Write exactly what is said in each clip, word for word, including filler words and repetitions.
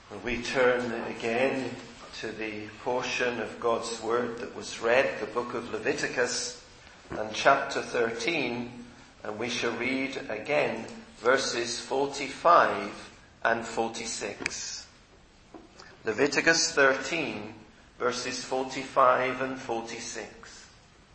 We turn again to the portion of God's Word that was read, the book of Leviticus, and chapter thirteen, and we shall read again verses forty-five and forty-six. Leviticus thirteen, verses forty-five and forty-six.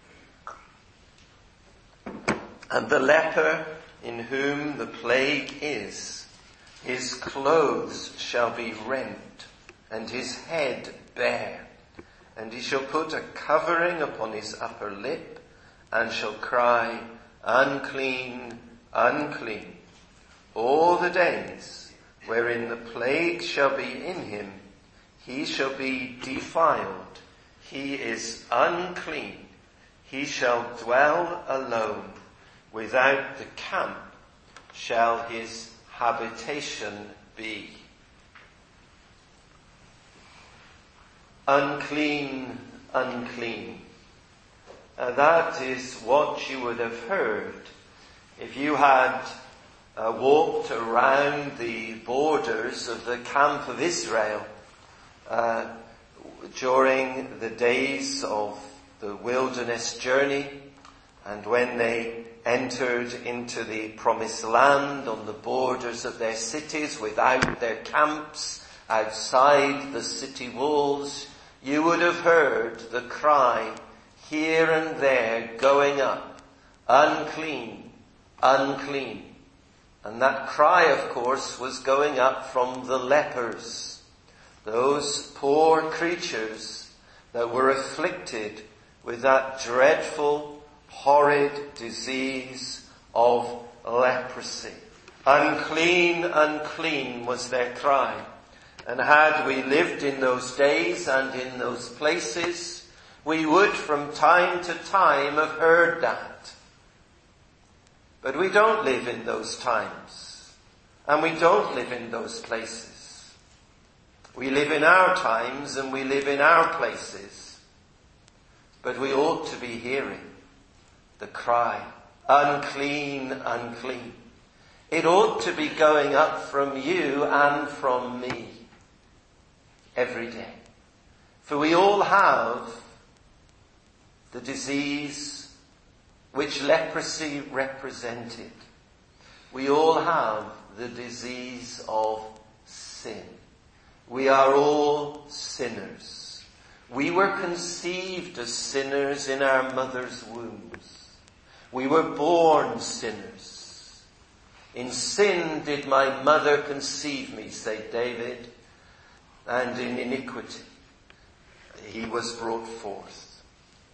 And the leper in whom the plague is, his clothes shall be rent, and his head bare, and he shall put a covering upon his upper lip, and shall cry, unclean, unclean. All the days wherein the plague shall be in him, he shall be defiled, he is unclean, he shall dwell alone, without the camp shall his habitation be. Unclean, unclean. Uh, that is what you would have heard if you had uh, walked around the borders of the camp of Israel uh, during the days of the wilderness journey, and when they entered into the promised land on the borders of their cities without their camps, outside the city walls, you would have heard the cry here and there going up, unclean, unclean. And that cry, of course, was going up from the lepers, those poor creatures that were afflicted with that dreadful, horrid disease of leprosy. Unclean, unclean was their cry. And had we lived in those days and in those places, we would from time to time have heard that. But we don't live in those times, and we don't live in those places. We live in our times and we live in our places, but we ought to be hearing the cry, unclean, unclean. It ought to be going up from you and from me every day. For we all have the disease which leprosy represented. We all have the disease of sin. We are all sinners. We were conceived as sinners in our mother's wombs. We were born sinners. In sin did my mother conceive me, said David, and in iniquity he was brought forth.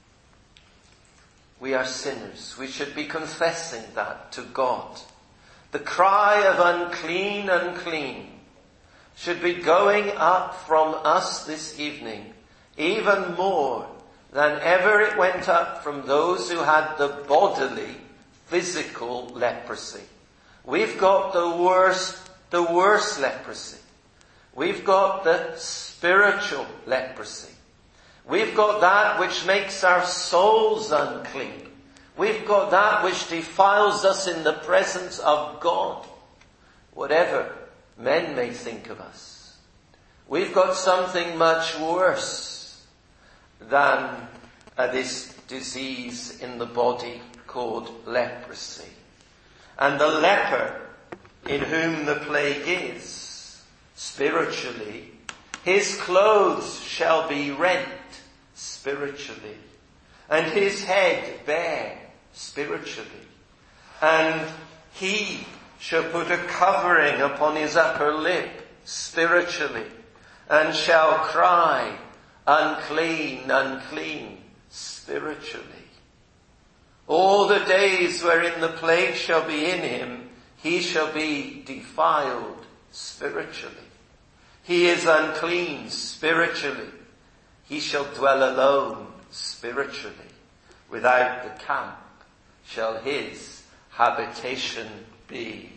We are sinners. We should be confessing that to God. The cry of unclean, unclean should be going up from us this evening, even more than ever it went up from those who had the bodily, physical leprosy. We've got the worst, the worst leprosy. We've got the spiritual leprosy. We've got that which makes our souls unclean. We've got that which defiles us in the presence of God, whatever men may think of us. We've got something much worse than uh, this disease in the body called leprosy. And the leper in whom the plague is, spiritually, his clothes shall be rent, spiritually, and his head bare, spiritually, and he shall put a covering upon his upper lip, spiritually, and shall cry, unclean, unclean, spiritually. All the days wherein the plague shall be in him, he shall be defiled spiritually. He is unclean spiritually. He shall dwell alone spiritually. Without the camp shall his habitation be.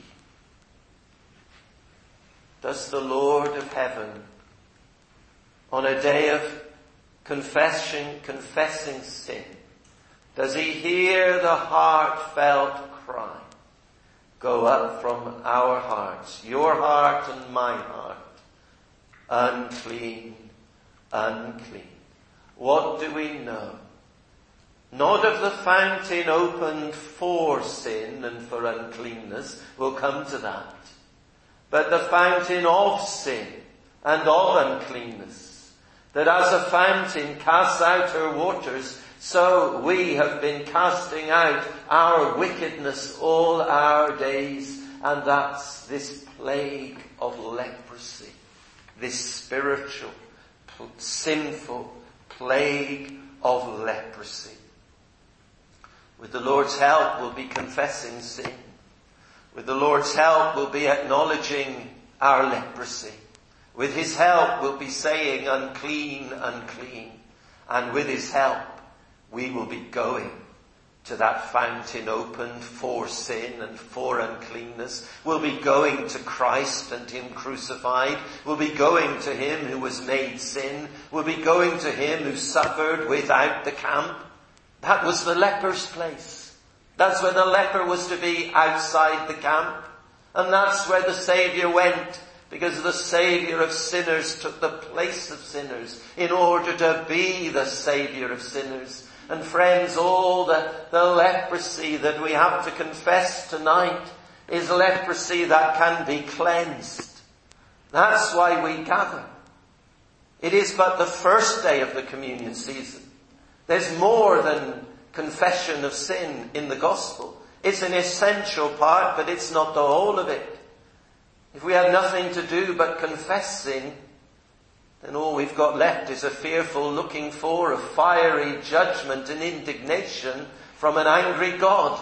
Does the Lord of heaven, on a day of confession, confessing sin, does he hear the heartfelt cry go up from our hearts, your heart and my heart, unclean, unclean. What do we know? Not of the fountain opened for sin and for uncleanness, we'll come to that, but the fountain of sin and of uncleanness, that as a fountain casts out her waters, so we have been casting out our wickedness all our days, and that's this plague of leprosy, this spiritual, sinful plague of leprosy. With the Lord's help, we'll be confessing sin. With the Lord's help, we'll be acknowledging our leprosy. With His help, we'll be saying, unclean, unclean. And with His help, we will be going to that fountain opened for sin and for uncleanness. We'll be going to Christ and Him crucified. We'll be going to Him who was made sin. We'll be going to Him who suffered without the camp. That was the leper's place. That's where the leper was to be, outside the camp. And that's where the Saviour went, because the Saviour of sinners took the place of sinners in order to be the Saviour of sinners. And friends, all the, the leprosy that we have to confess tonight is leprosy that can be cleansed. That's why we gather. It is but the first day of the communion season. There's more than confession of sin in the gospel. It's an essential part, but it's not the whole of it. If we have nothing to do but confess sin, then all we've got left is a fearful looking for of fiery judgment and indignation from an angry God.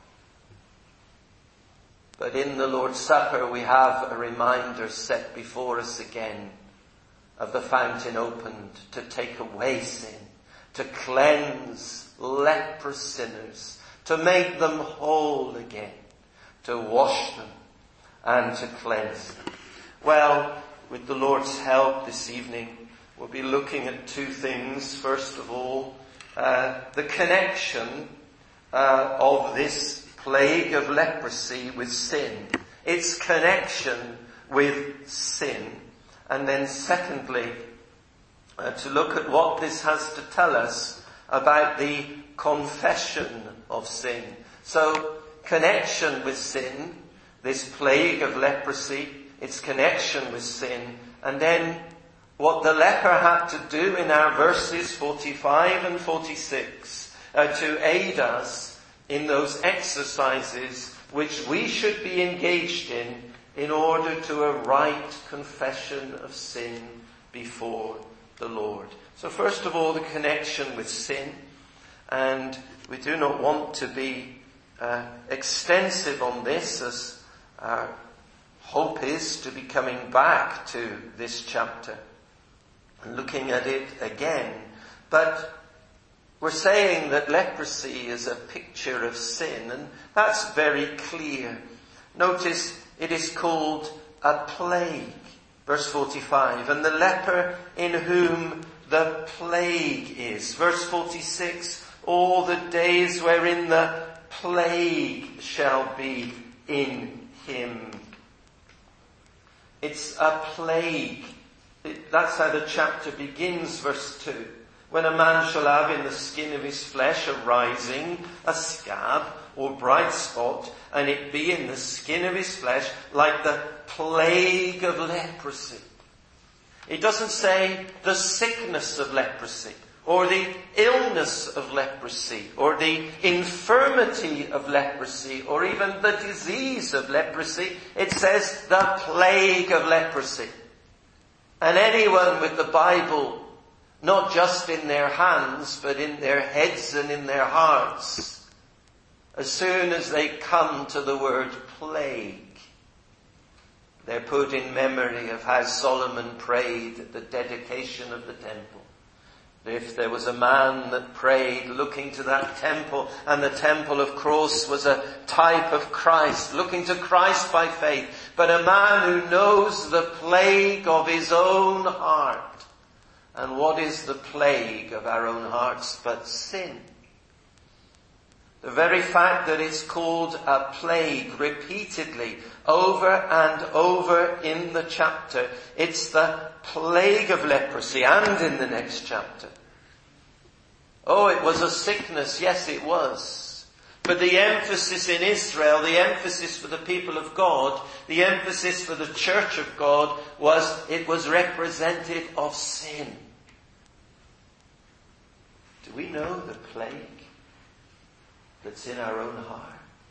But in the Lord's Supper we have a reminder set before us again of the fountain opened to take away sin, to cleanse leprous sinners, to make them whole again, to wash them and to cleanse them. Well, with the Lord's help this evening, we'll be looking at two things. First of all, uh, the connection uh, of this plague of leprosy with sin. Its connection with sin. And then secondly, uh, to look at what this has to tell us about the confession of sin. So, connection with sin, this plague of leprosy, its connection with sin, and then what the leper had to do in our verses forty-five and forty-six uh, to aid us in those exercises which we should be engaged in in order to a right confession of sin before the Lord. So first of all, the connection with sin, and we do not want to be uh, extensive on this, as our hope is to be coming back to this chapter and looking at it again. But we're saying that leprosy is a picture of sin, and that's very clear. Notice it is called a plague. Verse forty-five, and the leper in whom the plague is. Verse forty-six, all the days wherein the plague shall be in him. It's a plague. It, that's how the chapter begins, verse two. When a man shall have in the skin of his flesh a rising, a scab, or bright spot, and it be in the skin of his flesh like the plague of leprosy. It doesn't say the sickness of leprosy, or the illness of leprosy, or the infirmity of leprosy, or even the disease of leprosy. It says the plague of leprosy. And anyone with the Bible, not just in their hands, but in their heads and in their hearts, as soon as they come to the word plague, they're put in memory of how Solomon prayed at the dedication of the temple. If there was a man that prayed looking to that temple, and the temple of course was a type of Christ, looking to Christ by faith, but a man who knows the plague of his own heart. And what is the plague of our own hearts but sin? The very fact that it's called a plague repeatedly over and over in the chapter. It's the plague of leprosy, and in the next chapter. Oh, it was a sickness. Yes, it was. But the emphasis in Israel, the emphasis for the people of God, the emphasis for the church of God was it was representative of sin. Do we know the plague that's in our own heart?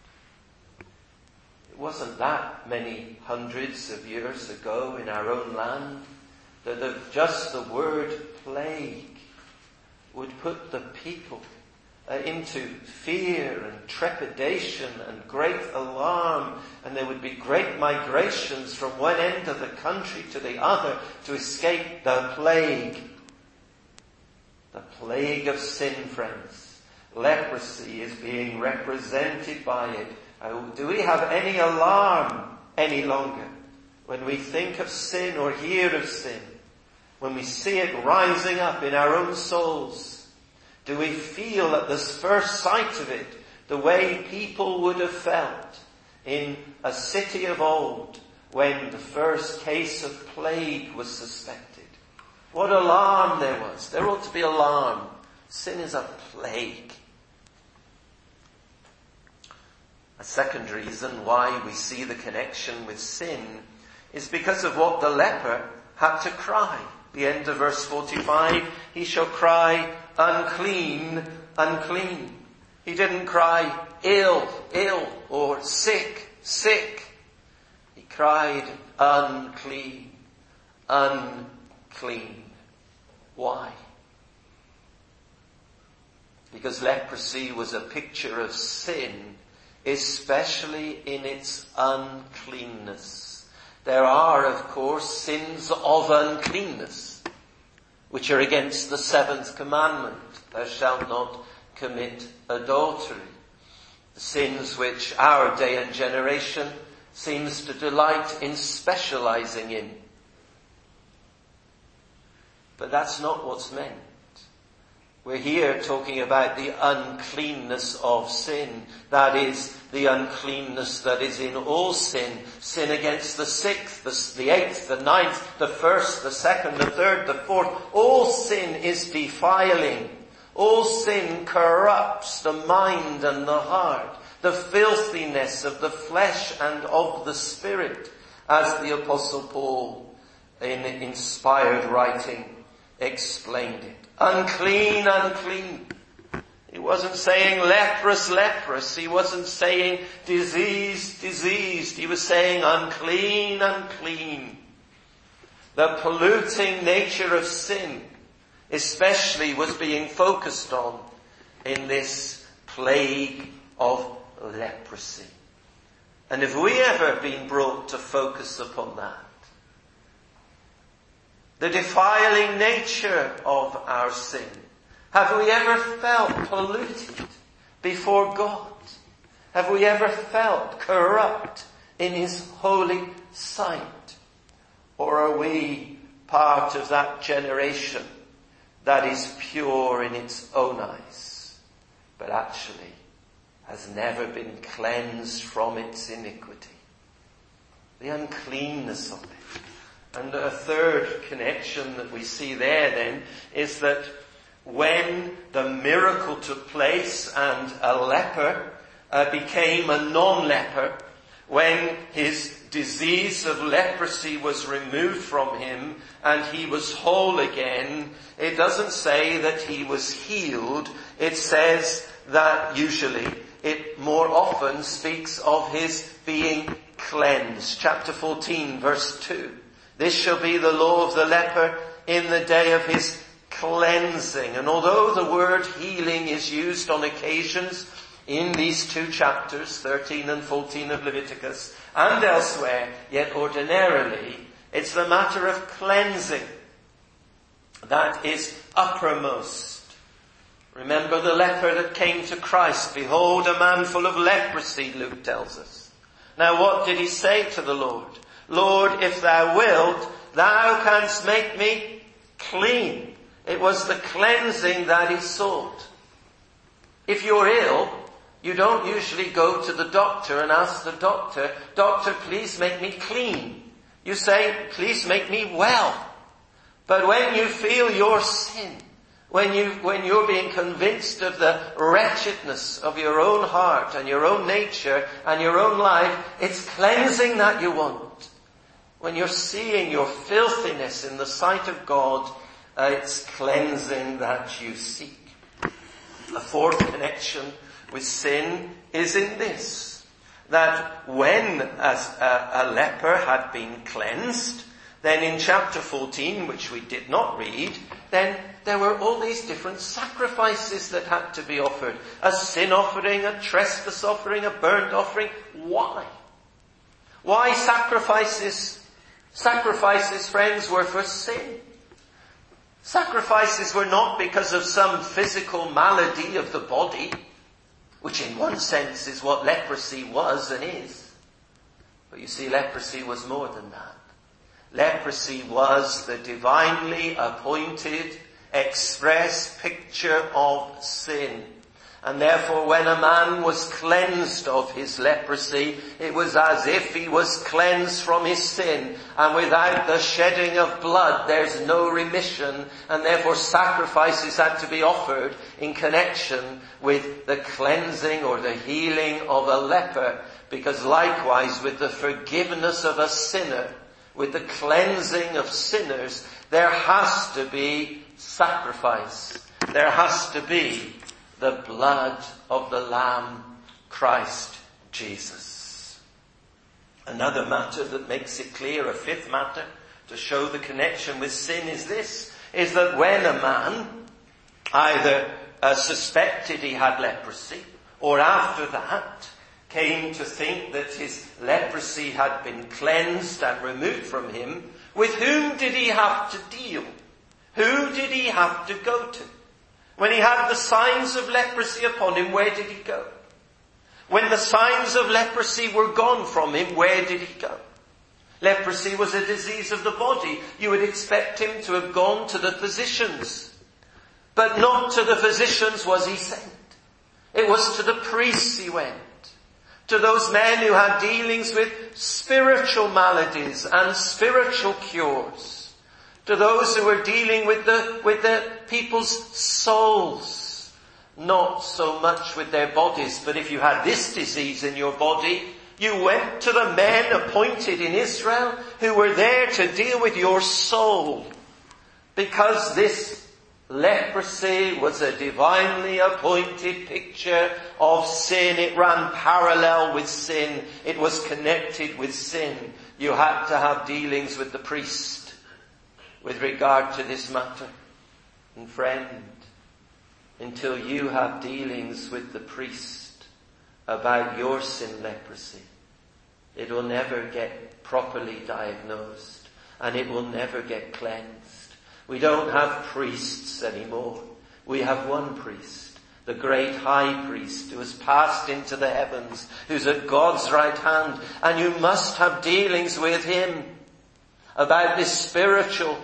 It wasn't that many hundreds of years ago in our own land that the, just the word plague would put the people uh, into fear and trepidation and great alarm, and there would be great migrations from one end of the country to the other to escape the plague. The plague of sin, friends. Leprosy is being represented by it. Uh, do we have any alarm any longer when we think of sin or hear of sin? When we see it rising up in our own souls? Do we feel at the first sight of it the way people would have felt in a city of old when the first case of plague was suspected? What alarm there was. There ought to be alarm. Sin is a plague. A second reason why we see the connection with sin is because of what the leper had to cry. The end of verse forty-five, he shall cry, unclean, unclean. He didn't cry, ill, ill, or sick, sick. He cried, unclean, unclean. Why? Because leprosy was a picture of sin, especially in its uncleanness. There are, of course, sins of uncleanness, which are against the seventh commandment. Thou shalt not commit adultery. The sins which our day and generation seems to delight in specializing in. But that's not what's meant. We're here talking about the uncleanness of sin. That is, the uncleanness that is in all sin. Sin against the sixth, the, the eighth, the ninth, the first, the second, the third, the fourth. All sin is defiling. All sin corrupts the mind and the heart. The filthiness of the flesh and of the spirit, as the Apostle Paul, in inspired writing, explained it. Unclean, unclean. He wasn't saying leprous, leprous. He wasn't saying diseased, diseased. He was saying unclean, unclean. The polluting nature of sin especially was being focused on in this plague of leprosy. And have we ever been brought to focus upon that? The defiling nature of our sin. Have we ever felt polluted before God? Have we ever felt corrupt in His holy sight? Or are we part of that generation that is pure in its own eyes, but actually has never been cleansed from its iniquity? The uncleanness of it. And a third connection that we see there then is that when the miracle took place and a leper uh, became a non-leper, when his disease of leprosy was removed from him and he was whole again, it doesn't say that he was healed. It says that usually it more often speaks of his being cleansed. Chapter fourteen, verse two. This shall be the law of the leper in the day of his cleansing. And although the word healing is used on occasions in these two chapters, thirteen and fourteen of Leviticus, and elsewhere, yet ordinarily, it's the matter of cleansing that is uppermost. Remember the leper that came to Christ. Behold, a man full of leprosy, Luke tells us. Now what did he say to the Lord? Lord, if thou wilt, thou canst make me clean. It was the cleansing that he sought. If you're ill, You don't usually go to the doctor and ask the doctor, "Doctor, please make me clean." You say, "Please make me well." But when you feel your sin, when you, when you're being convinced of the wretchedness of your own heart and your own nature and your own life, it's cleansing that you want. When you're seeing your filthiness in the sight of God, uh, it's cleansing that you seek. A fourth connection with sin is in this, that when as a, a leper had been cleansed, then in chapter fourteen, which we did not read, then there were all these different sacrifices that had to be offered. A sin offering, a trespass offering, a burnt offering. Why? Why sacrifices? Sacrifices, friends, were for sin. Sacrifices were not because of some physical malady of the body, which in one sense is what leprosy was and is. But you see, leprosy was more than that. Leprosy was the divinely appointed, express picture of sin. And therefore, when a man was cleansed of his leprosy, it was as if he was cleansed from his sin. And without the shedding of blood, there's no remission. And therefore, sacrifices had to be offered in connection with the cleansing or the healing of a leper. Because likewise, with the forgiveness of a sinner, with the cleansing of sinners, there has to be sacrifice. There has to be the blood of the Lamb, Christ Jesus. Another matter that makes it clear, a fifth matter, to show the connection with sin is this, is that when a man either uh, suspected he had leprosy, or after that came to think that his leprosy had been cleansed and removed from him, with whom did he have to deal? Who did he have to go to? When he had the signs of leprosy upon him, where did he go? When the signs of leprosy were gone from him, where did he go? Leprosy was a disease of the body. You would expect him to have gone to the physicians. But not to the physicians was he sent. It was to the priests he went. To those men who had dealings with spiritual maladies and spiritual cures. To those who were dealing with the, with the people's souls. Not so much with their bodies, but if you had this disease in your body, you went to the men appointed in Israel who were there to deal with your soul. Because this leprosy was a divinely appointed picture of sin. It ran parallel with sin. It was connected with sin. You had to have dealings with the priest with regard to this matter. And friend, until you have dealings with the priest about your sin leprosy, it will never get properly diagnosed and it will never get cleansed. We don't have priests anymore. We have one priest, the great high priest who has passed into the heavens, who's at God's right hand, and you must have dealings with him about this spiritual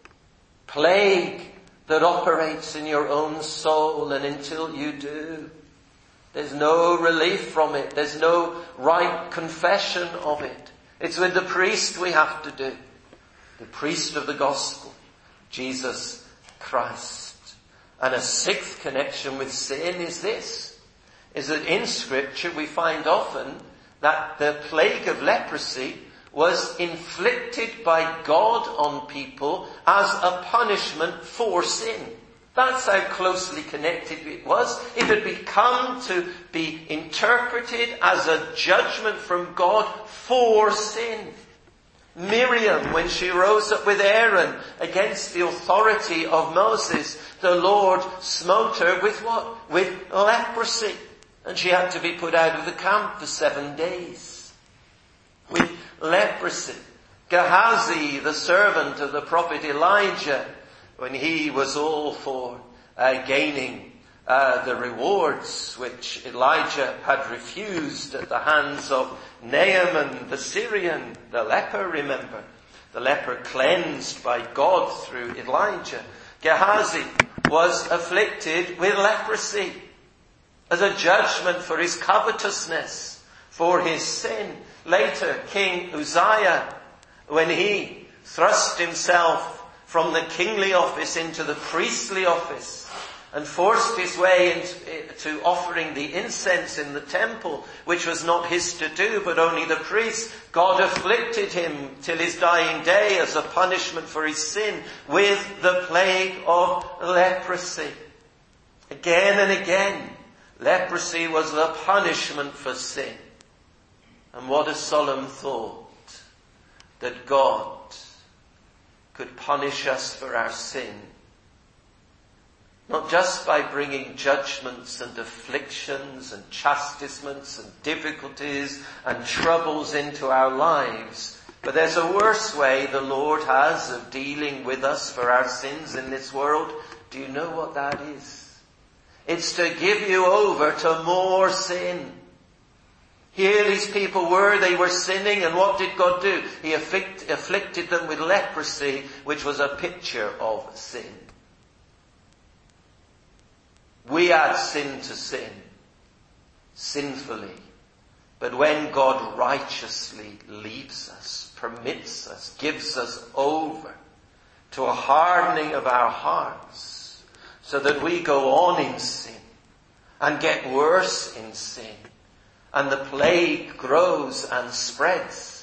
plague that operates in your own soul. And until you do, there's no relief from it. There's no right confession of it. It's with the priest we have to do. The priest of the gospel, Jesus Christ. And a sixth connection with sin is this, is that in Scripture we find often that the plague of leprosy was inflicted by God on people as a punishment for sin. That's how closely connected it was. It had become to be interpreted as a judgment from God for sin. Miriam, when she rose up with Aaron against the authority of Moses, the Lord smote her with what? With leprosy. And she had to be put out of the camp for seven days. With leprosy. Gehazi, the servant of the prophet Elijah, when he was all for uh, gaining uh, the rewards which Elijah had refused at the hands of Naaman the Syrian, the leper, remember, the leper cleansed by God through Elijah. Gehazi was afflicted with leprosy. as a judgment for his covetousness, for his sin. Later, King Uzziah, when he thrust himself from the kingly office into the priestly office and forced his way into offering the incense in the temple, which was not his to do, but only the priest, God afflicted him till his dying day as a punishment for his sin with the plague of leprosy. Again and again, leprosy was the punishment for sin. And what a solemn thought that God could punish us for our sin. Not just by bringing judgments and afflictions and chastisements and difficulties and troubles into our lives, but there's a worse way the Lord has of dealing with us for our sins in this world. Do you know what that is? It's to give you over to more sin. Here these people were, they were sinning, and what did God do? He afflict, afflicted them with leprosy, which was a picture of sin. We add sin to sin, sinfully. But when God righteously leaves us, permits us, gives us over to a hardening of our hearts, so that we go on in sin and get worse in sin, and the plague grows and spreads.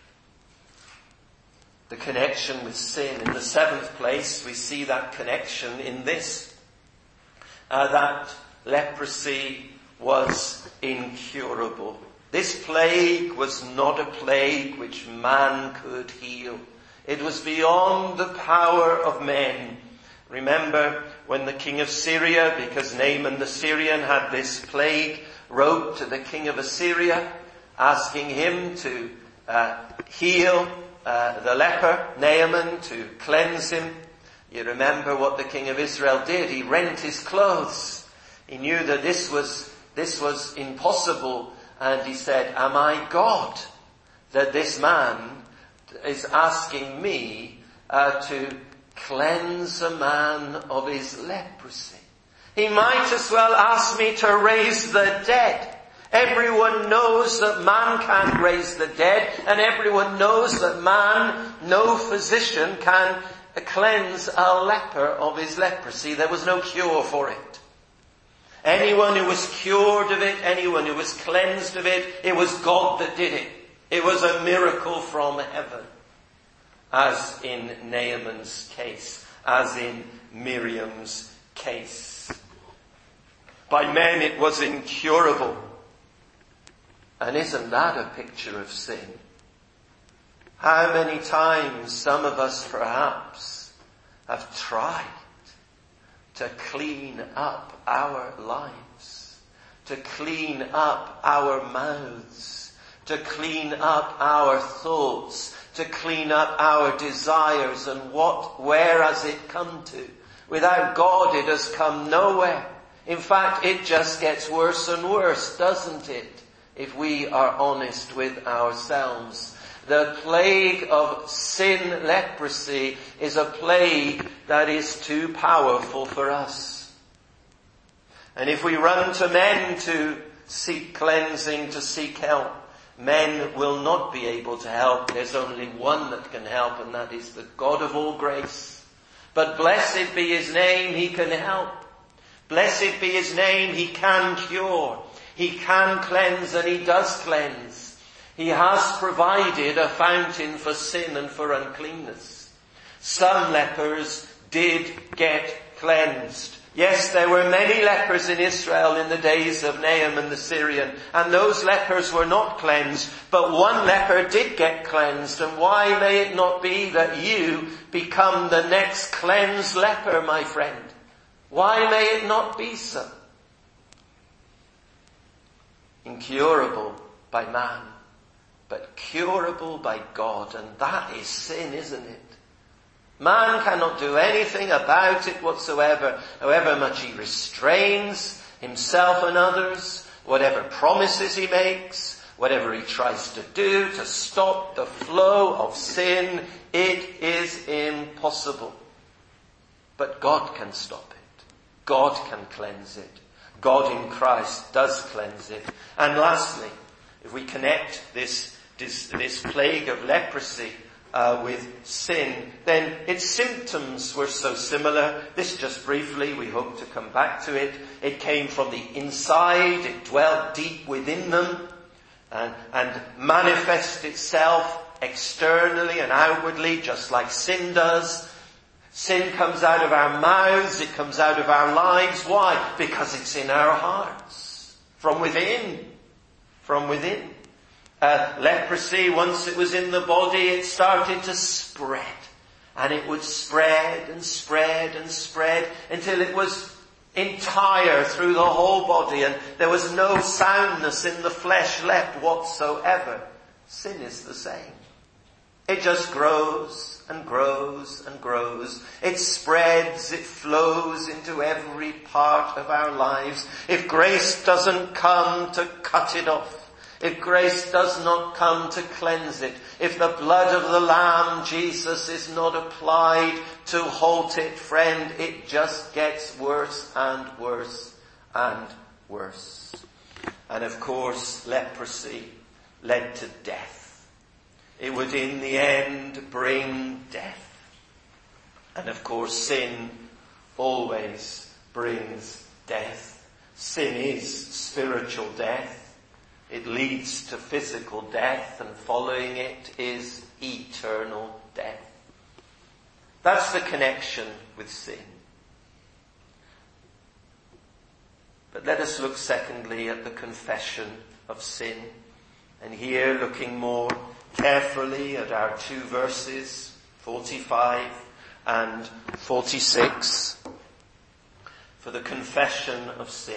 The connection with sin. In the seventh place, we see that connection in this. Uh, that leprosy was incurable. This plague was not a plague which man could heal. It was beyond the power of men. Remember when the king of Syria, because Naaman the Syrian had this plague, wrote to the king of Assyria asking him to uh, heal uh, the leper, Naaman, to cleanse him. You remember what the king of Israel did. He rent his clothes. He knew that this was, this was impossible. And he said, am I God that this man is asking me uh, to cleanse a man of his leprosy? He might as well ask me to raise the dead. Everyone knows that man can't raise the dead, and everyone knows that man, no physician, can cleanse a leper of his leprosy. There was no cure for it. Anyone who was cured of it, anyone who was cleansed of it, it was God that did it. It was a miracle from heaven. As in Naaman's case, as in Miriam's case. By men it was incurable. And isn't that a picture of sin? How many times some of us perhaps have tried to clean up our lives, to clean up our mouths, to clean up our thoughts, to clean up our desires, and what, where has it come to? Without God it has come nowhere. In fact, it just gets worse and worse, doesn't it? If we are honest with ourselves. The plague of sin, leprosy, is a plague that is too powerful for us. And if we run to men to seek cleansing, to seek help, men will not be able to help. There's only one that can help, and that is the God of all grace. But blessed be his name, he can help. Blessed be his name, he can cure. He can cleanse, and he does cleanse. He has provided a fountain for sin and for uncleanness. Some lepers did get cleansed. Yes, there were many lepers in Israel in the days of Naaman the Syrian, and those lepers were not cleansed, but one leper did get cleansed. And why may it not be that you become the next cleansed leper, my friend? Why may it not be so? Incurable by man, but curable by God. And that is sin, isn't it? Man cannot do anything about it whatsoever, however much he restrains himself and others, whatever promises he makes, whatever he tries to do to stop the flow of sin. It is impossible. But God can stop it. God can cleanse it. God in Christ does cleanse it. And lastly, if we connect this, this, this plague of leprosy uh, with sin, then its symptoms were so similar. This just briefly, we hope to come back to it. It came from the inside, it dwelt deep within them, and, and manifested itself externally and outwardly, just like sin does. Sin comes out of our mouths, it comes out of our lives. Why? Because it's in our hearts. From within. From within. Uh, leprosy, once it was in the body, it started to spread. And it would spread and spread and spread until it was entire through the whole body, and there was no soundness in the flesh left whatsoever. Sin is the same. It just grows and grows and grows. It spreads, it flows into every part of our lives. If grace doesn't come to cut it off, if grace does not come to cleanse it, if the blood of the Lamb, Jesus, is not applied to halt it, friend, it just gets worse and worse and worse. And of course, leprosy led to death. It would in the end bring death. And of course, sin always brings death. Sin is spiritual death. It leads to physical death, and following it is eternal death. That's the connection with sin. But let us look secondly at the confession of sin. And here, looking more carefully at our two verses, forty-five and forty-six, for the confession of sin.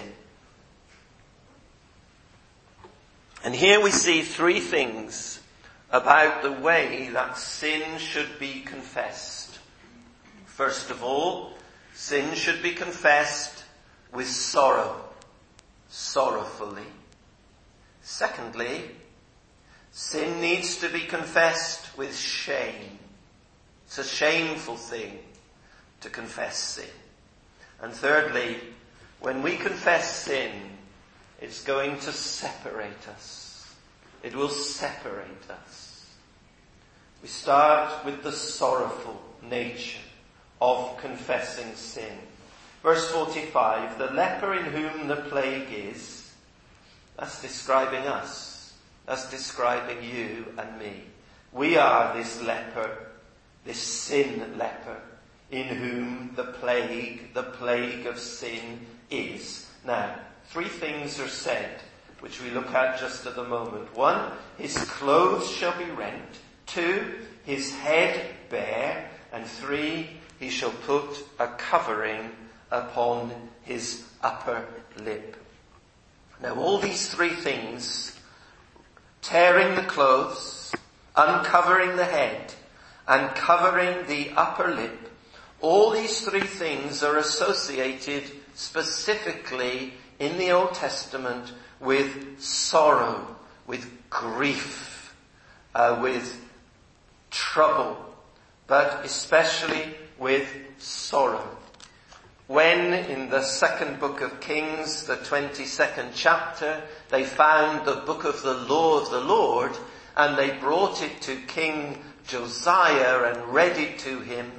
And here we see three things about the way that sin should be confessed. First of all, sin should be confessed with sorrow, sorrowfully. Secondly, sin needs to be confessed with shame. It's a shameful thing to confess sin. And thirdly, when we confess sin, it's going to separate us. It will separate us. We start with the sorrowful nature of confessing sin. Verse forty-five, the leper in whom the plague is, that's describing us. That's describing you and me. We are this leper, this sin leper, in whom the plague, the plague of sin is. Now, three things are said, which we look at just at the moment. One, his clothes shall be rent. Two, his head bare. And three, he shall put a covering upon his upper lip. Now all these three things, tearing the clothes, uncovering the head, and covering the upper lip, all these three things are associated specifically in the Old Testament with sorrow, with grief, uh, with trouble, but especially with sorrow. When in the second book of Kings, the twenty-second chapter, they found the book of the law of the Lord, and they brought it to King Josiah and read it to him,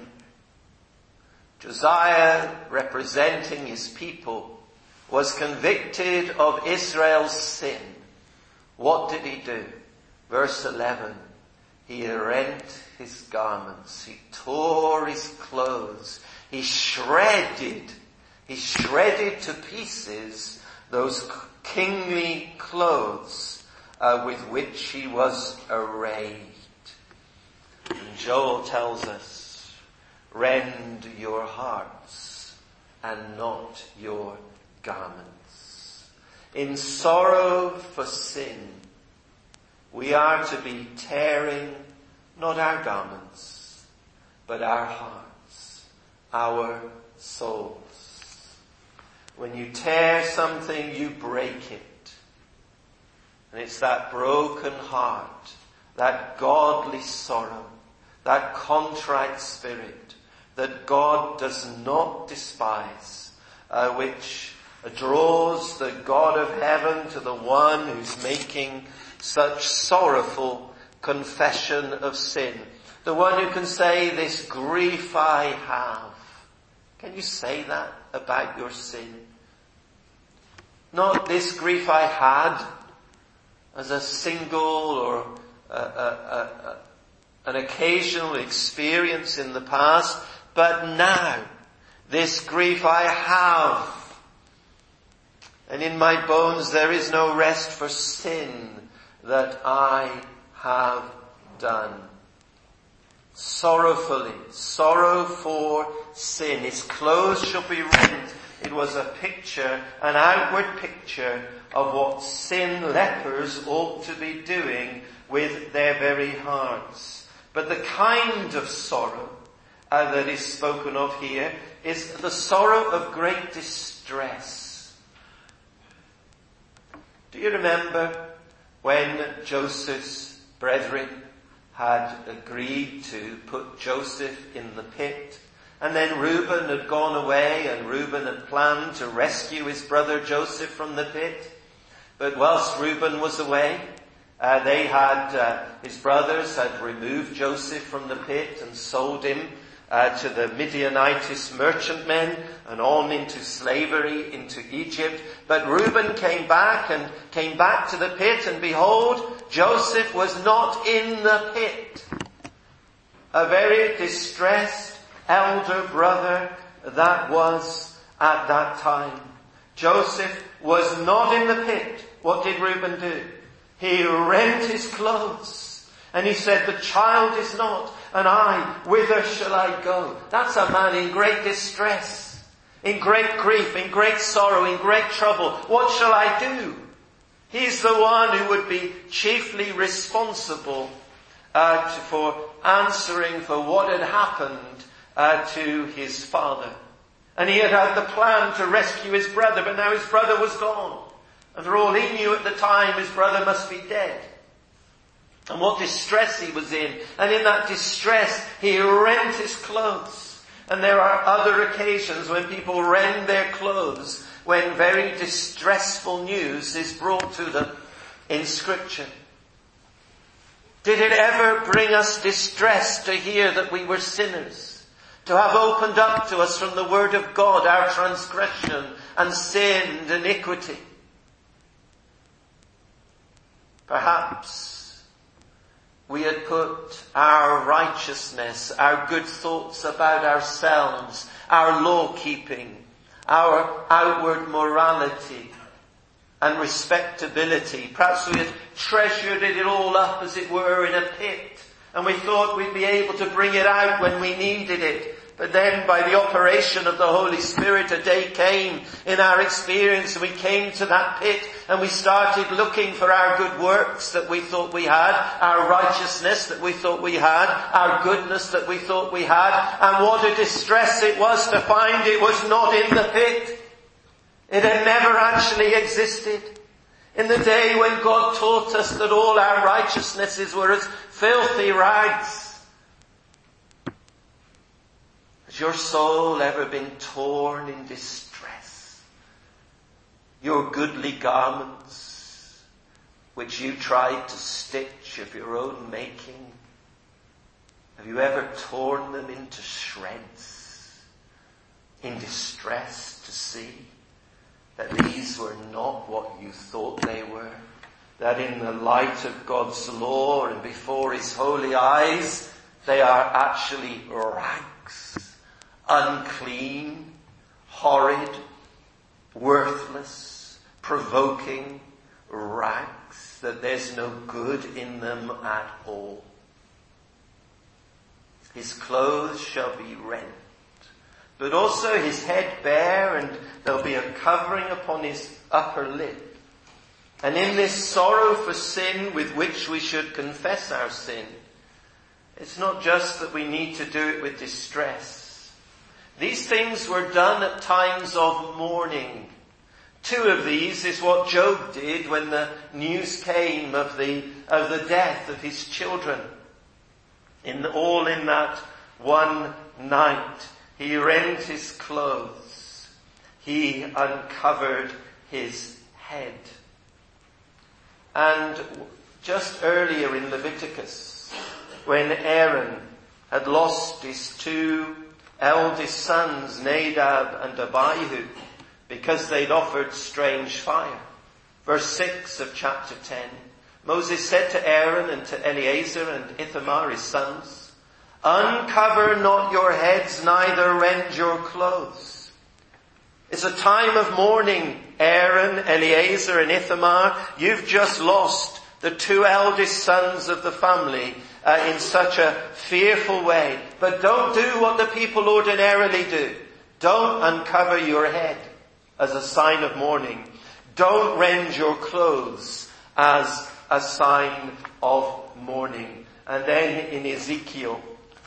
Josiah, representing his people, was convicted of Israel's sin. What did he do? Verse eleven, he rent his garments, he tore his clothes, he shredded, he shredded to pieces those kingly clothes uh, with which he was arrayed. And Joel tells us, rend your hearts and not your garments. In sorrow for sin, we are to be tearing not our garments, but our hearts, our souls. When you tear something, you break it. And it's that broken heart, that godly sorrow, that contrite spirit that God does not despise, uh, which draws the God of heaven to the one who's making such sorrowful confession of sin. The one who can say, this grief I have. Can you say that about your sin? Not this grief I had as a single or a, a, a, a, an occasional experience in the past, but now this grief I have. And in my bones there is no rest for sin that I have done. Sorrowfully, sorrow for sin. His clothes shall be rent. It was a picture, an outward picture of what sin lepers ought to be doing with their very hearts. But the kind of sorrow uh, that is spoken of here is the sorrow of great distress. Do you remember when Joseph's brethren had agreed to put Joseph in the pit? And then Reuben had gone away, and Reuben had planned to rescue his brother Joseph from the pit. But whilst Reuben was away, uh, they had, uh, his brothers had removed Joseph from the pit and sold him uh, to the Midianites merchantmen and on into slavery into Egypt. But Reuben came back and came back to the pit, and behold, Joseph was not in the pit. A very distressed elder brother that was at that time. Joseph was not in the pit. What did Reuben do? He rent his clothes and he said, the child is not, and I, whither shall I go? That's a man in great distress, in great grief, in great sorrow, in great trouble. What shall I do? He's the one who would be chiefly responsible uh, for answering for what had happened Uh, to his father. And he had had the plan to rescue his brother, but now his brother was gone. And for all he knew at the time, his brother must be dead. And what distress he was in. And in that distress, he rent his clothes. And there are other occasions when people rend their clothes, when very distressful news is brought to them in Scripture. Did it ever bring us distress to hear that we were sinners? To have opened up to us from the Word of God our transgression and sin and iniquity? Perhaps we had put our righteousness, our good thoughts about ourselves, our law-keeping, our outward morality and respectability. Perhaps we had treasured it all up, as it were, in a pit, and we thought we'd be able to bring it out when we needed it. But then by the operation of the Holy Spirit, a day came in our experience, and we came to that pit and we started looking for our good works that we thought we had, our righteousness that we thought we had, our goodness that we thought we had. And what a distress it was to find it was not in the pit. It had never actually existed. In the day when God taught us that all our righteousnesses were as filthy rags. Has your soul ever been torn in distress? Your goodly garments, which you tried to stitch of your own making, have you ever torn them into shreds in distress to see that these were not what you thought they were? That in the light of God's law and before His holy eyes, they are actually rags. Unclean, horrid, worthless, provoking rags, that there's no good in them at all. His clothes shall be rent, but also his head bare, and there'll be a covering upon his upper lip. And in this sorrow for sin with which we should confess our sin, it's not just that we need to do it with distress. These things were done at times of mourning. Two of these is what Job did when the news came of the of the death of his children. In the, all in that one night, he rent his clothes. he uncovered his head. And just earlier in Leviticus, when Aaron had lost his two eldest sons, Nadab and Abihu, because they'd offered strange fire. Verse six of chapter ten, Moses said to Aaron and to Eleazar and Ithamar his sons, uncover not your heads, neither rend your clothes. It's a time of mourning, Aaron, Eleazar and Ithamar. You've just lost the two eldest sons of the family uh, in such a fearful way. But don't do what the people ordinarily do. Don't uncover your head as a sign of mourning. Don't rend your clothes as a sign of mourning. And then in Ezekiel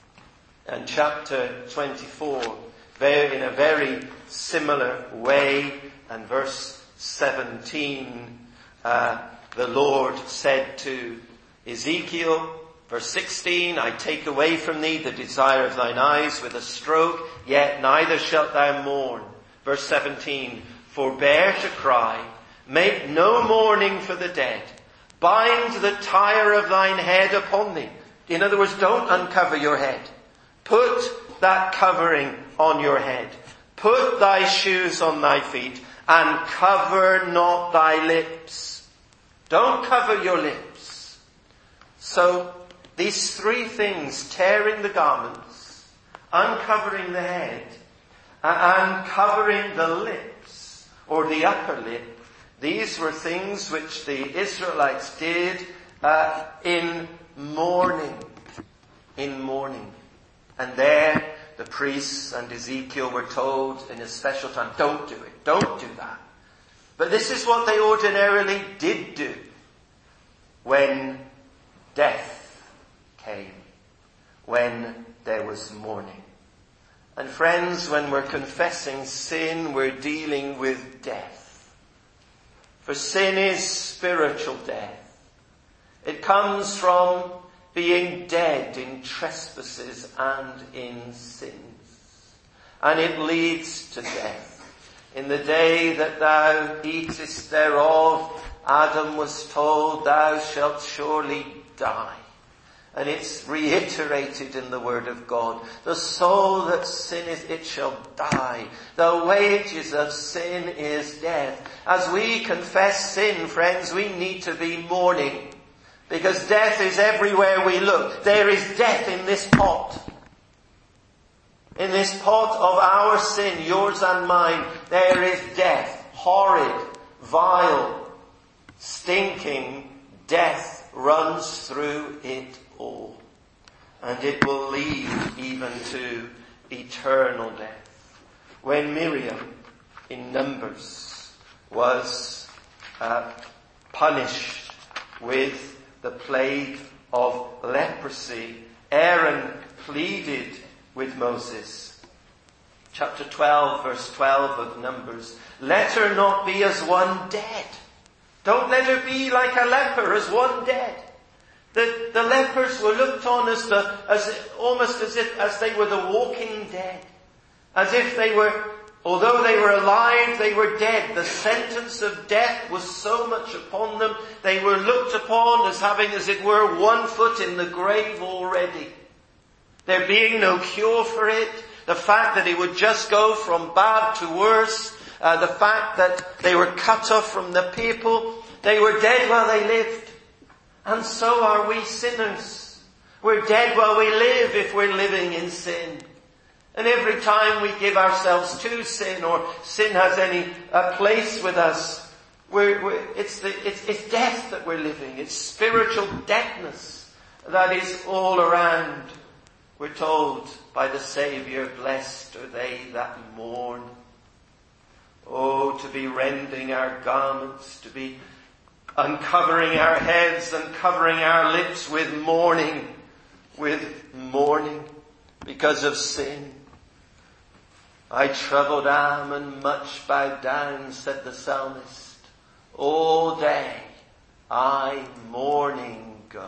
and chapter twenty-four, in a very similar way, and verse seventeen, uh, the Lord said to Ezekiel, verse sixteen, I take away from thee the desire of thine eyes with a stroke, yet neither shalt thou mourn. Verse seventeen, forbear to cry, make no mourning for the dead, bind the tire of thine head upon thee. In other words, don't uncover your head. Put that covering on your head. Put thy shoes on thy feet, and cover not thy lips. Don't cover your lips. So, these three things, tearing the garments, uncovering the head, and covering the lips, or the upper lip, these were things which the Israelites did uh, in mourning. In mourning. And there, the priests and Ezekiel were told in a special time, don't do it, don't do that. But this is what they ordinarily did do when death came, when there was mourning. And friends, when we're confessing sin, we're dealing with death. For sin is spiritual death. It comes from being dead in trespasses and in sins. And it leads to death. In the day that thou eatest thereof, Adam was told, thou shalt surely die. And it's reiterated in the Word of God. The soul that sinneth, it shall die. The wages of sin is death. As we confess sin, friends, we need to be mourning. Because death is everywhere we look. There is death in this pot. In this pot of our sin, yours and mine, there is death. Horrid, vile, stinking death runs through it all. And it will lead even to eternal death. When Miriam, in Numbers, was uh, punished with the plague of leprosy, Aaron pleaded with Moses. Chapter twelve, verse twelve of Numbers. Let her not be as one dead. Don't let her be like a leper, as one dead. The, the lepers were looked on as the, as almost as if, as they were the walking dead. As if they were, although they were alive, they were dead. The sentence of death was so much upon them. They were looked upon as having, as it were, one foot in the grave already. There being no cure for it. The fact that it would just go from bad to worse. Uh, the fact that they were cut off from the people. They were dead while they lived. And so are we sinners. We're dead while we live if we're living in sin. And every time we give ourselves to sin, or sin has any uh, place with us, we're, we're, it's, the, it's, it's death that we're living. It's spiritual deadness that is all around. We're told by the Saviour, blessed are they that mourn. Oh, to be rending our garments, to be uncovering our heads and covering our lips with mourning, with mourning because of sin. I troubled am and much bowed down, said the psalmist. All day I mourning go.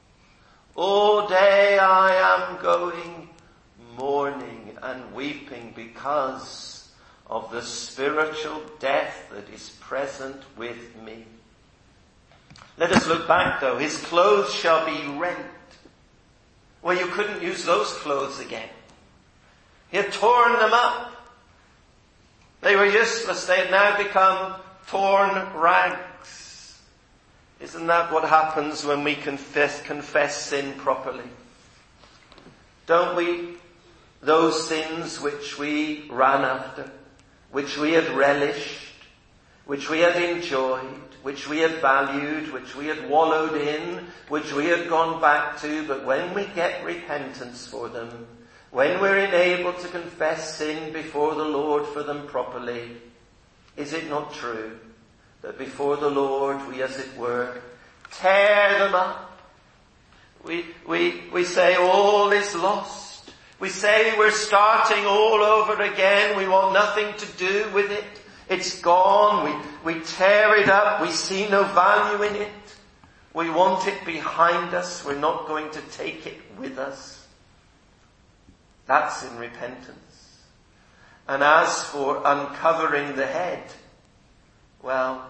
All day I am going mourning and weeping because of the spiritual death that is present with me. Let us look back though. His clothes shall be rent. Well, you couldn't use those clothes again. He had torn them up. They were useless. They had now become torn rags. Isn't that what happens when we confess, confess sin properly? Don't we? Those sins which we ran after, which we had relished, which we had enjoyed, which we had valued, which we had wallowed in, which we had gone back to, but when we get repentance for them, when we're enabled to confess sin before the Lord for them properly, is it not true that before the Lord we, as it were, tear them up? We, we, we say all is lost. We say we're starting all over again. We want nothing to do with it. It's gone. We, we tear it up. We see no value in it. We want it behind us. We're not going to take it with us. That's in repentance. And as for uncovering the head, well,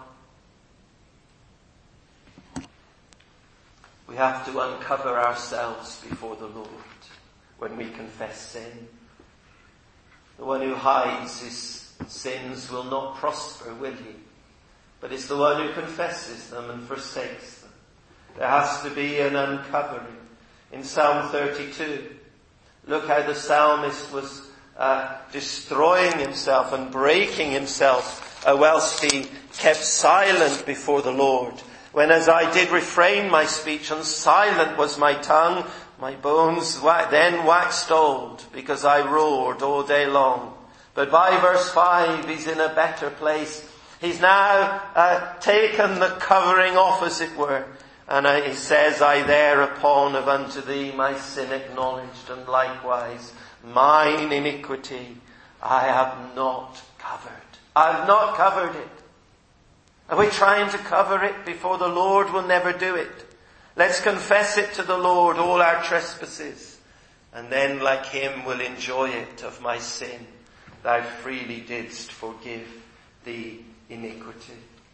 we have to uncover ourselves before the Lord when we confess sin. The one who hides his sins will not prosper, will he? But it's the one who confesses them and forsakes them. There has to be an uncovering. In Psalm thirty-two, look how the psalmist was uh, destroying himself and breaking himself uh, whilst he kept silent before the Lord. When as I did refrain my speech, and silent was my tongue, my bones wa- then waxed old, because I roared all day long. But by verse five, he's in a better place. He's now uh, taken the covering off, as it were. And I, he says, I thereupon have unto thee my sin acknowledged, and likewise mine iniquity I have not covered. I have not covered it. Are we trying to cover it before the Lord? Will never do it. Let's confess it to the Lord, all our trespasses. And then, like him, we'll enjoy it of my sin. Thou freely didst forgive the iniquity.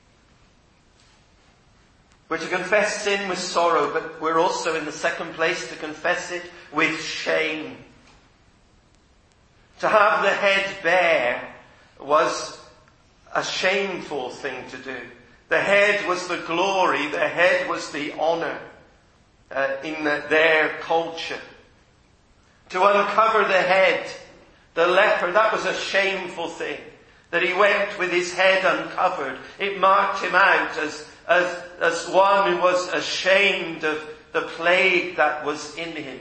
We're to confess sin with sorrow, but we're also in the second place to confess it with shame. To have the head bare was a shameful thing to do. The head was the glory, the head was the honor uh, in the, their culture. To uncover the head, the leper, that was a shameful thing. That he went with his head uncovered. It marked him out as As, as one who was ashamed of the plague that was in him.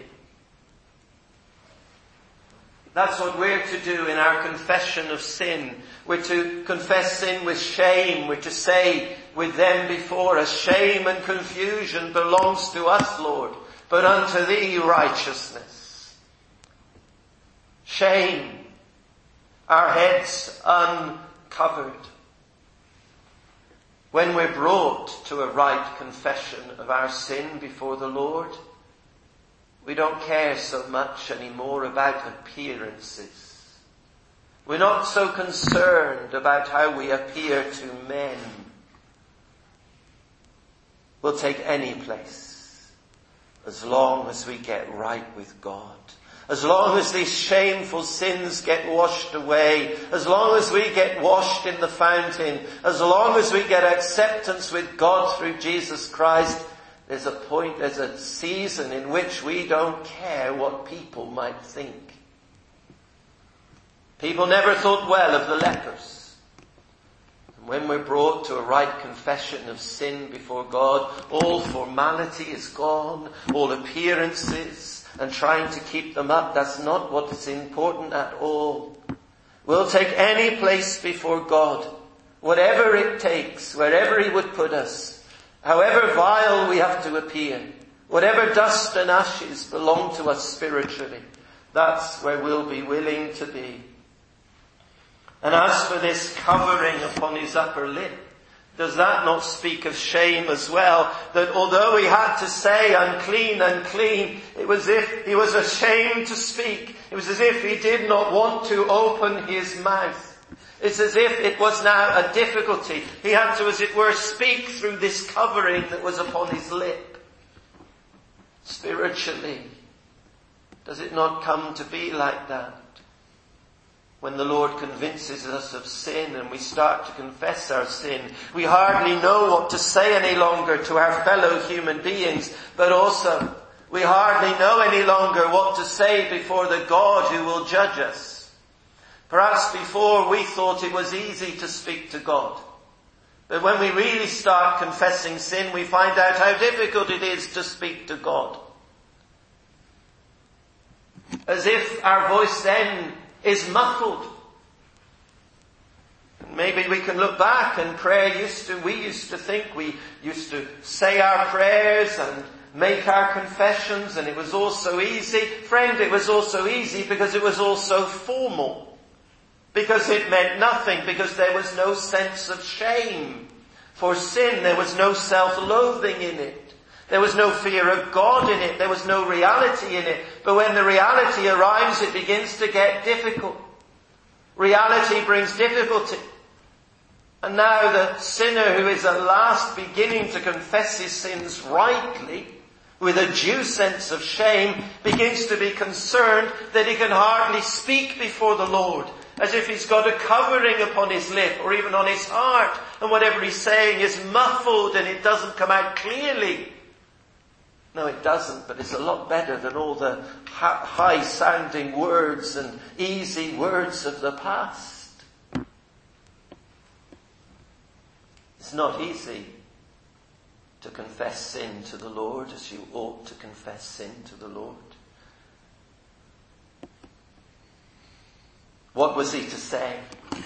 That's what we're to do in our confession of sin. We're to confess sin with shame. We're to say with them before us, shame and confusion belongs to us, Lord, but unto thee righteousness. Shame. Our heads uncovered. When we're brought to a right confession of our sin before the Lord, we don't care so much anymore about appearances. We're not so concerned about how we appear to men. We'll take any place as long as we get right with God. As long as these shameful sins get washed away, as long as we get washed in the fountain, as long as we get acceptance with God through Jesus Christ, there's a point, there's a season in which we don't care what people might think. People never thought well of the lepers. And when we're brought to a right confession of sin before God, all formality is gone, all appearances, and trying to keep them up, that's not what's important at all. We'll take any place before God, whatever it takes, wherever he would put us, however vile we have to appear, whatever dust and ashes belong to us spiritually, that's where we'll be willing to be. And as for this covering upon his upper lip, does that not speak of shame as well? That although he had to say unclean, unclean, it was as if he was ashamed to speak. It was as if he did not want to open his mouth. It's as if it was now a difficulty. He had to, as it were, speak through this covering that was upon his lip. Spiritually, does it not come to be like that? When the Lord convinces us of sin and we start to confess our sin, we hardly know what to say any longer to our fellow human beings, but also we hardly know any longer what to say before the God who will judge us. Perhaps before we thought it was easy to speak to God. But when we really start confessing sin, we find out how difficult it is to speak to God. As if our voice then is muffled. Maybe we can look back, and prayer used to, we used to think we used to say our prayers and make our confessions, and it was all so easy. Friend, it was all so easy because it was all so formal. Because it meant nothing, because there was no sense of shame for sin. There was no self-loathing in it. There was no fear of God in it. There was no reality in it. But when the reality arrives, it begins to get difficult. Reality brings difficulty. And now the sinner who is at last beginning to confess his sins rightly, with a due sense of shame, begins to be concerned that he can hardly speak before the Lord, as if he's got a covering upon his lip or even on his heart, and whatever he's saying is muffled and it doesn't come out clearly. No, it doesn't, but it's a lot better than all the high-sounding words and easy words of the past. It's not easy to confess sin to the Lord as you ought to confess sin to the Lord. What was he to say?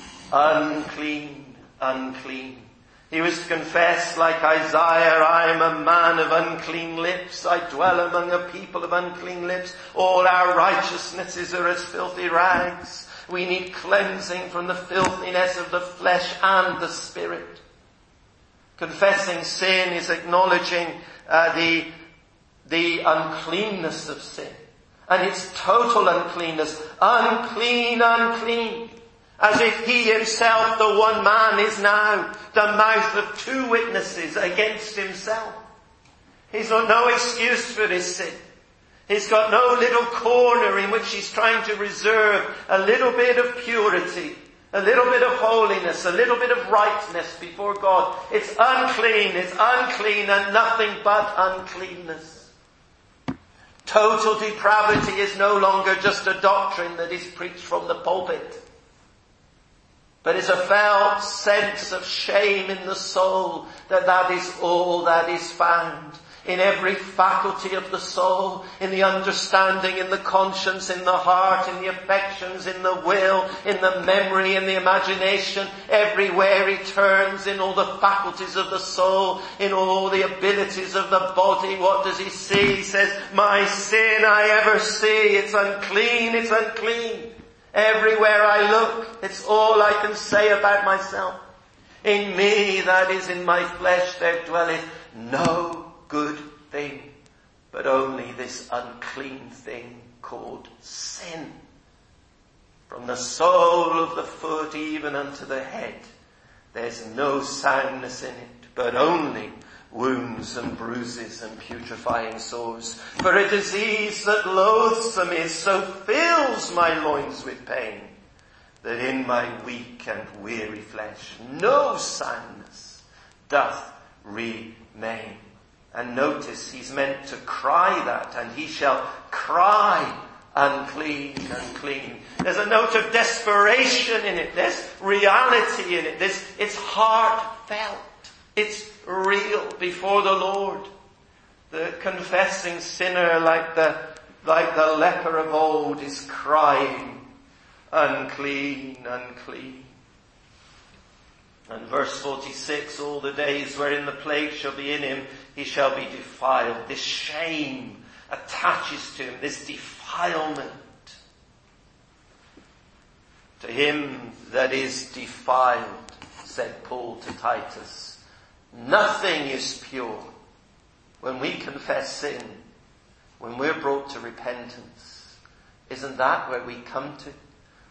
Unclean, unclean. He was to confess like Isaiah, I am a man of unclean lips. I dwell among a people of unclean lips. All our righteousnesses are as filthy rags. We need cleansing from the filthiness of the flesh and the spirit. Confessing sin is acknowledging uh, the, the uncleanness of sin. And its total uncleanness. Unclean, unclean. As if he himself, the one man, is now the mouth of two witnesses against himself. He's got no excuse for his sin. He's got no little corner in which he's trying to reserve a little bit of purity, a little bit of holiness, a little bit of rightness before God. It's unclean, it's unclean, and nothing but uncleanness. Total depravity is no longer just a doctrine that is preached from the pulpit, but it's a felt sense of shame in the soul that that is all that is found. In every faculty of the soul, in the understanding, in the conscience, in the heart, in the affections, in the will, in the memory, in the imagination, everywhere he turns, in all the faculties of the soul, in all the abilities of the body, what does he see? He says, my sin I ever see, it's unclean, it's unclean. Everywhere I look, it's all I can say about myself. In me, that is in my flesh, there dwelleth no good thing, but only this unclean thing called sin. From the sole of the foot even unto the head, there's no soundness in it, but only wounds and bruises and putrefying sores. For a disease that loathsome is, so fills my loins with pain, that in my weak and weary flesh no soundness doth remain. And notice, he's meant to cry that, and he shall cry, unclean, unclean. There's a note of desperation in it. There's reality in it. There's, it's heartfelt. It's real before the Lord. The confessing sinner, like the, like the leper of old, is crying, unclean, unclean. And verse forty-six, all the days wherein the plague shall be in him, he shall be defiled. This shame attaches to him, this defilement. To him that is defiled, said Paul to Titus, nothing is pure. When we confess sin, when we're brought to repentance, isn't that where we come to?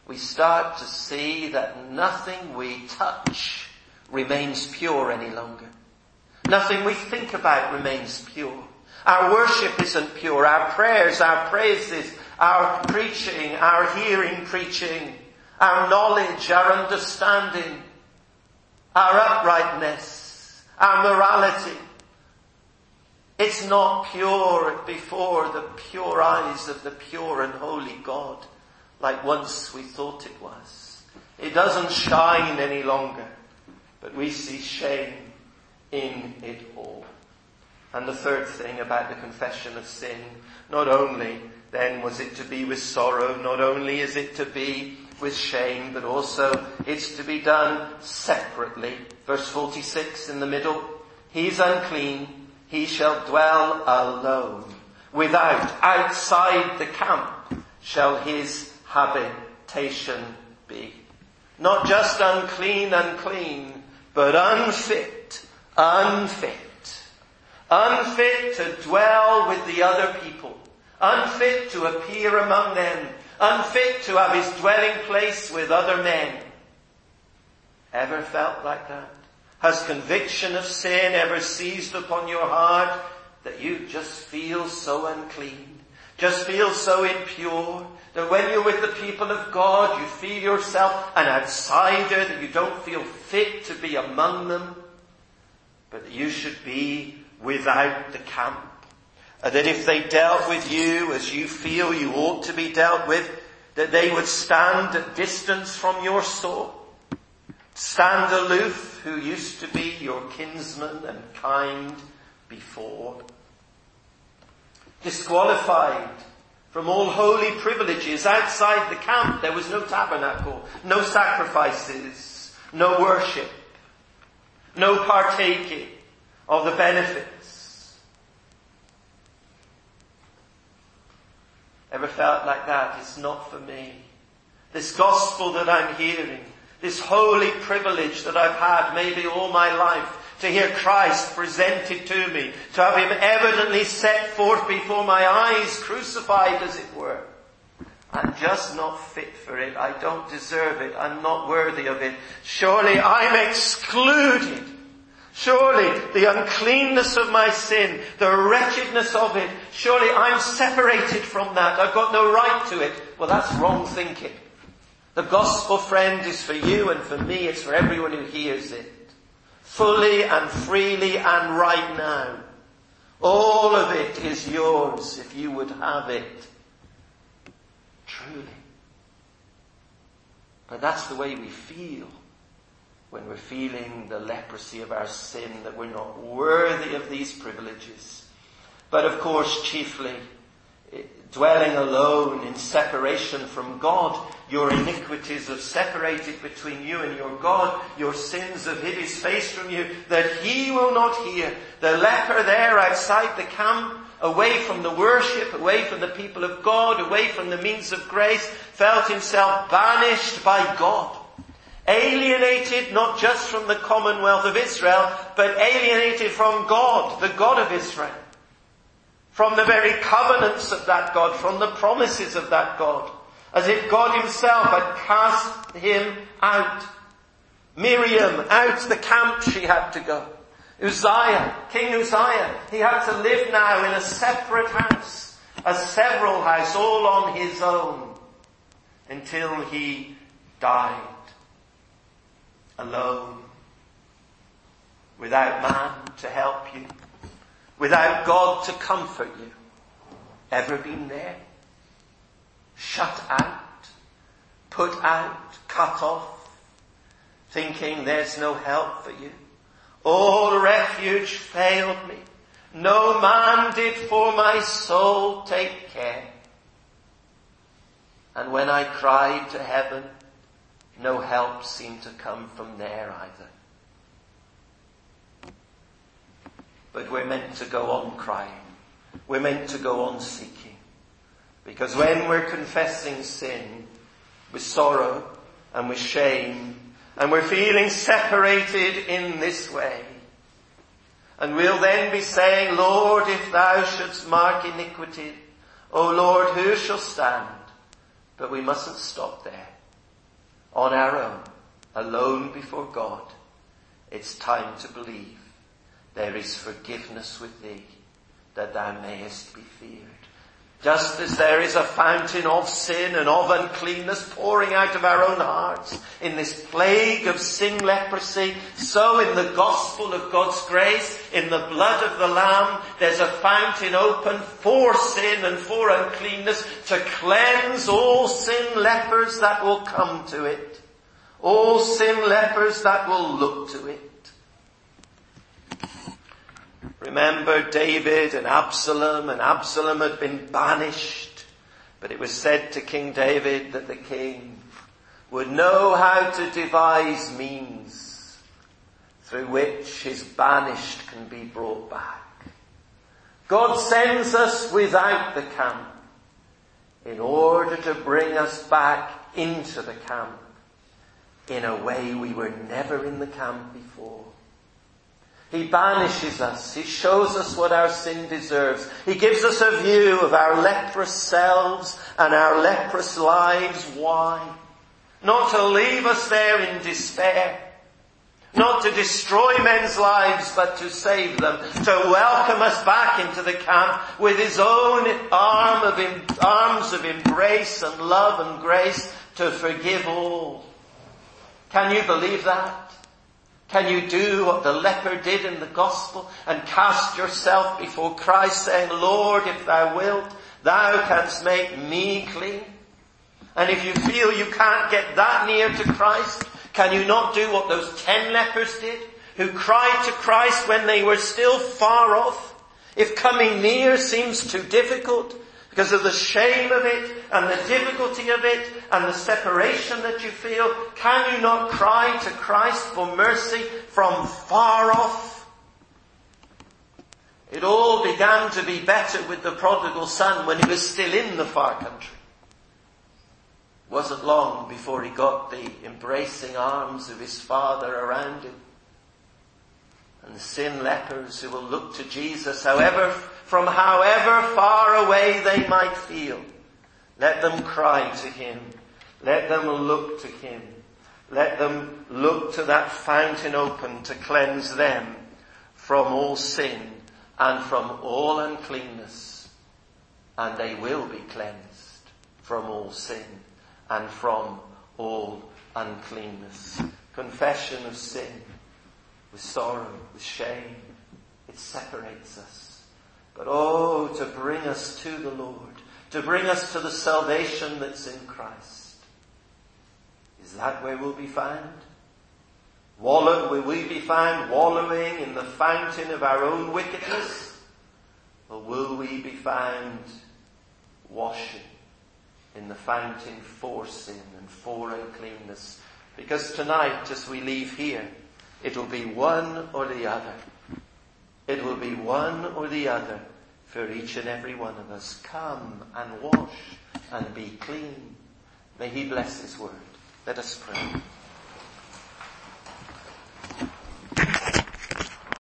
we start to see that nothing we touch remains pure any longer. Nothing we think about remains pure. Our worship isn't pure. Our prayers, our praises, our preaching, our hearing preaching, our knowledge, our understanding, our uprightness, our morality. It's not pure before the pure eyes of the pure and holy God, like once we thought it was. It doesn't shine any longer, but we see shame in it all. And the third thing about the confession of sin, not only then was it to be with sorrow, not only is it to be with shame, but also it's to be done separately. Verse forty-six in the middle, he's unclean, he shall dwell alone. Without, outside the camp, shall his habitation be. Not just unclean, unclean, but unfit, unfit. Unfit to dwell with the other people. Unfit to appear among them. Unfit to have his dwelling place with other men. Ever felt like that? Has conviction of sin ever seized upon your heart that you just feel so unclean? Just feel so impure that when you're with the people of God you feel yourself an outsider, that you don't feel fit to be among them, but that you should be without the camp. Uh, that if they dealt with you as you feel you ought to be dealt with, that they would stand at distance from your soul. Stand aloof, who used to be your kinsman and kind before. Disqualified from all holy privileges. Outside the camp there was no tabernacle, no sacrifices, no worship, no partaking of the benefits. Ever felt like that? It's not for me. This gospel that I'm hearing, this holy privilege that I've had maybe all my life, to hear Christ presented to me, to have him evidently set forth before my eyes, crucified as it were. I'm just not fit for it. I don't deserve it. I'm not worthy of it. Surely I'm excluded. Surely the uncleanness of my sin, the wretchedness of it, surely I'm separated from that. I've got no right to it. Well, that's wrong thinking. The gospel, friend, is for you and for me. It's for everyone who hears it. Fully and freely and right now. All of it is yours if you would have it. Truly. But that's the way we feel when we're feeling the leprosy of our sin, that we're not worthy of these privileges. But of course, chiefly, dwelling alone in separation from God, your iniquities have separated between you and your God, your sins have hid his face from you, that he will not hear. The leper there outside the camp, away from the worship, away from the people of God, away from the means of grace, felt himself banished by God. Alienated not just from the commonwealth of Israel, but alienated from God, the God of Israel. From the very covenants of that God, from the promises of that God. As if God himself had cast him out. Miriam, out the camp she had to go. Uzziah, King Uzziah, he had to live now in a separate house. A several house, all on his own. Until he died. Alone. Without man to help you. Without God to comfort you. Ever been there? Shut out. Put out. Cut off. Thinking there's no help for you. All refuge failed me. No man did for my soul take care. And when I cried to heaven, no help seemed to come from there either. But we're meant to go on crying. We're meant to go on seeking. Because when we're confessing sin with sorrow and with shame, and we're feeling separated in this way, and we'll then be saying, Lord, if thou shouldst mark iniquity, O Lord, who shall stand? But we mustn't stop there. on our own, alone before God, it's time to believe there is forgiveness with thee, that thou mayest be feared. Just as there is a fountain of sin and of uncleanness pouring out of our own hearts in this plague of sin leprosy, so in the gospel of God's grace, in the blood of the Lamb, there's a fountain open for sin and for uncleanness to cleanse all sin lepers that will come to it. All sin lepers that will look to it. Remember David and Absalom, and Absalom had been banished, but it was said to King David that the king would know how to devise means through which his banished can be brought back. God sends us without the camp in order to bring us back into the camp in a way we were never in the camp before. He banishes us. He shows us what our sin deserves. He gives us a view of our leprous selves and our leprous lives. Why? Not to leave us there in despair. Not to destroy men's lives, but to save them. To welcome us back into the camp with his own arm of em- arms of embrace and love and grace to forgive all. Can you believe that? Can you do what the leper did in the gospel and cast yourself before Christ saying, Lord, if thou wilt, thou canst make me clean? And if you feel you can't get that near to Christ, can you not do what those ten lepers did, who cried to Christ when they were still far off? If coming near seems too difficult, because of the shame of it and the difficulty of it and the separation that you feel, can you not cry to Christ for mercy from far off? It all began to be better with the prodigal son when he was still in the far country. It wasn't long before he got the embracing arms of his father around him. And the sin lepers who will look to Jesus, however, from however far away they might feel, let them cry to him. Let them look to him. Let them look to that fountain open to cleanse them from all sin and from all uncleanness. And they will be cleansed from all sin and from all uncleanness. Confession of sin with sorrow, with shame, it separates us. But oh, to bring us to the Lord, to bring us to the salvation that's in Christ. Is that where we'll be found? Wallow, will we be found wallowing in the fountain of our own wickedness? Or will we be found washing in the fountain for sin and for uncleanness? Because tonight, as we leave here, it will be one or the other. It will be one or the other for each and every one of us. Come and wash and be clean. May he bless his word. Let us pray.